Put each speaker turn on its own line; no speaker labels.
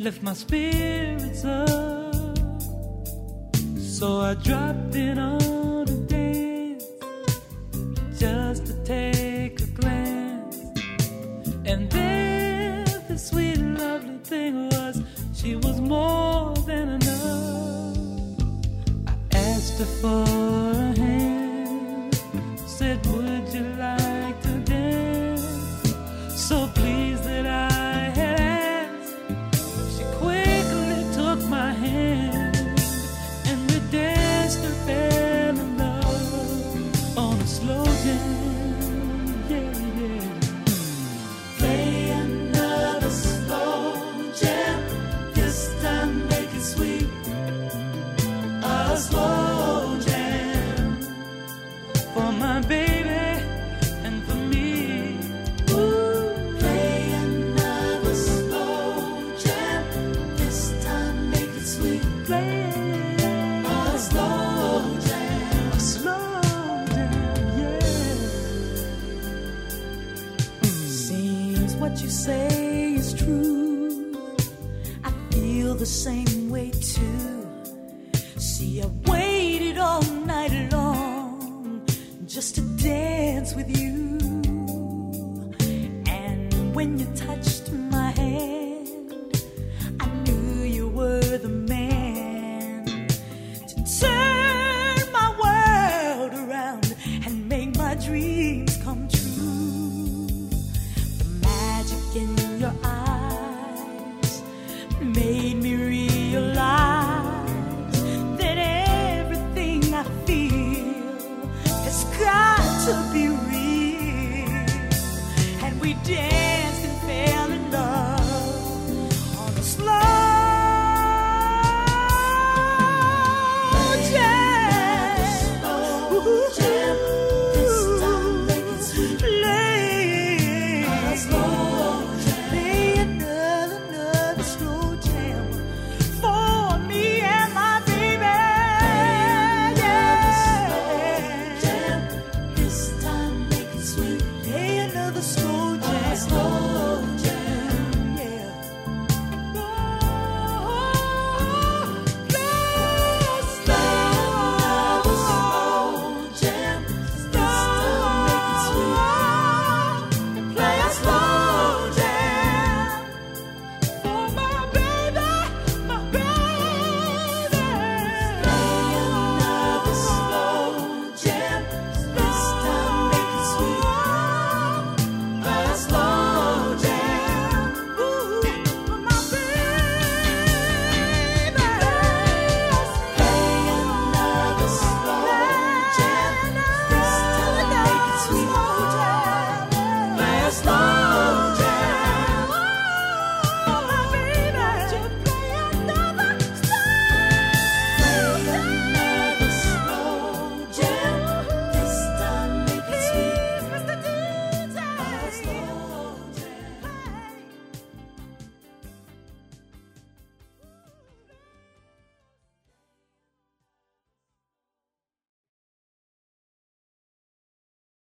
lift my spirits up. So I dropped in on a dance just to take a glance. And then the sweet lovely thing was she was more than enough. I asked her for a hand, said would you like to dance? So pleased that I had asked, she quickly took my hand and we danced and fell in love on a slow jam, yeah, yeah. Play another slow jam, this time make it sweet. A slow jam for my baby and for me. Ooh. Play another slow jam, this time make it sweet. Play a slow jam, yeah. Seems what you say is true. I feel the same way too. See, I waited all night long just to dance with you. And when you touched me,